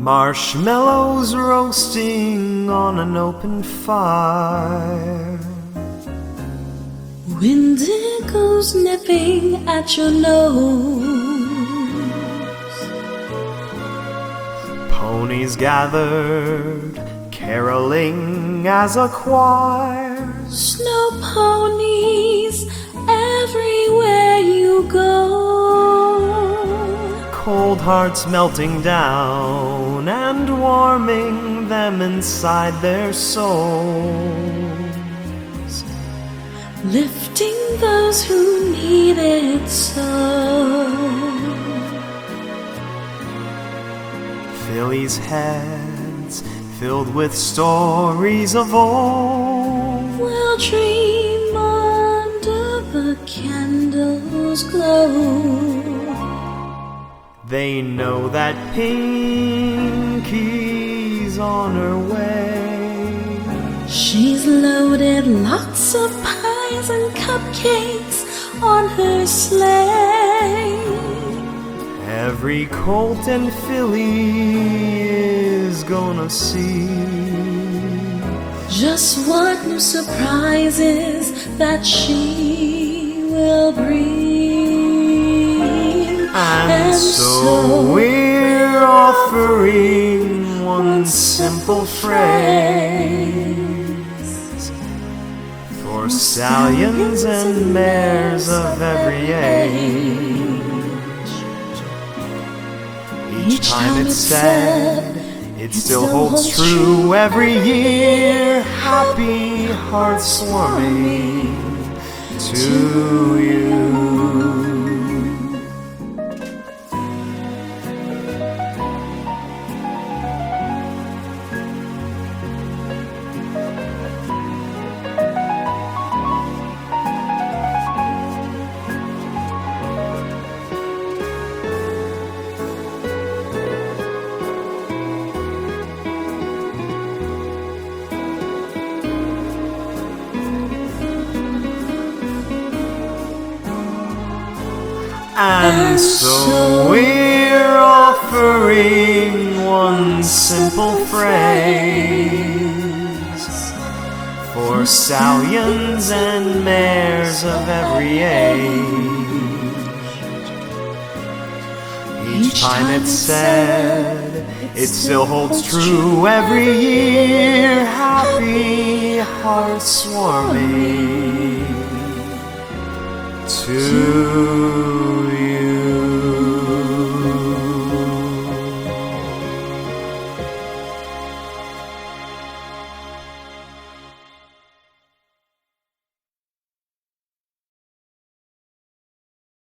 Marshmallows roasting on an open fire. Windigos nipping at your nose. Ponies gathered, caroling as a choir. Snow ponies everywhere you go. Cold hearts melting down and warming them inside their souls. Lifting those who need it so. Philly's heads filled with stories of old. We'll dream under the candles' glow. They know that Pinky's on her way. She's loaded lots of pies and cupcakes on her sleigh. Every colt and filly is gonna see just what new surprises that she will bring. And so we're offering one simple phrase for stallions and mares of every age. Each time it's said, it still holds true every year. Happy hearts warming to you. And so we're offering one simple phrase for stallions and mares of every age. Each time it's said, it still holds true every year. Happy hearts warming to you.